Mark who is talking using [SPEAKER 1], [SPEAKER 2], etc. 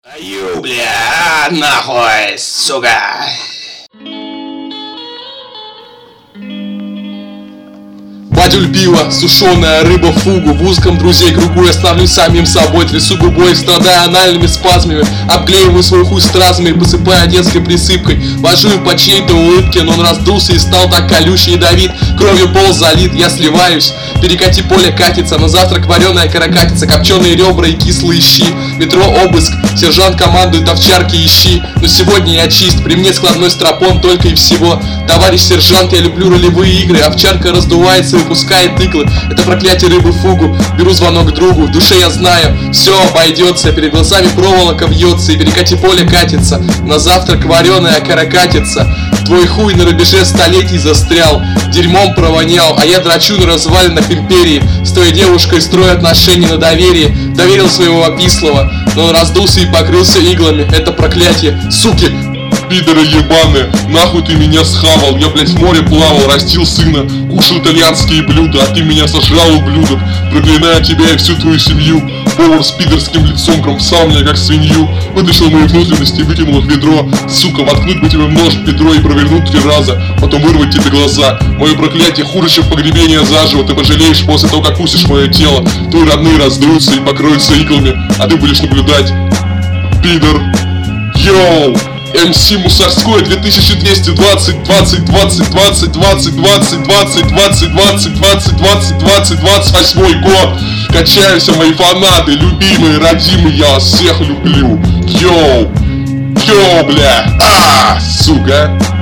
[SPEAKER 1] Аю, бля, нахуй, сука. Бадюль пиво, сушеная рыба фугу. В узком друзей кругу я становлюсь самим собой. Трясу губой, страдая анальными спазмами. Обклеиваю свой хуй стразами, посыпая детской присыпкой. Вожу им по чьей-то улыбке, но он раздулся и стал так колючий и ядовит. Кровью пол залит, я сливаюсь. Перекати поле катится, на завтрак вареная каракатица. Копченые ребра и кислые щи. Метро обыск, сержант командует, овчарки ищи. Но сегодня я чист, при мне складной стропон только и всего. Товарищ сержант, я люблю ролевые игры. Овчарка раздувается и выпускает иглы. Это проклятие рыбы фугу. Беру звонок другу, в душе я знаю, все обойдется. Перед глазами проволока вьется и перекати поле катится. На завтрак вареная каракатица. Твой хуй на рубеже столетий застрял, дерьмом провонял, а я драчу на развалинах империи. С твоей девушкой строю отношения на доверие. Доверил своего опислого, но он раздулся и покрылся иглами. Это проклятие, суки.
[SPEAKER 2] Пидоры ебаные, нахуй ты меня схавал. Я, блять, в море плавал, растил сына, кушал итальянские блюда, а ты меня сожрал, ублюдок. Проклинаю тебя и всю твою семью. Повар с пидорским лицом кромсал меня как свинью. Вытащил мои внутренности, выкинул их в ведро. Сука, воткнуть бы тебе нож в бедро и провернуть 3 раза, потом вырвать тебе глаза. Мое проклятие хуже, чем погребение заживо. Ты пожалеешь после того, как кусишь мое тело. Твои родные раздуются и покроются иглами, а ты будешь наблюдать. Пидор. Йоу! МС Мусорской 2220 20 20 20 20 20 20 20 20 20 20 20 20 28 год. Качаются мои фанаты, любимые, родимые, я вас всех люблю. Йоу, бля, сука.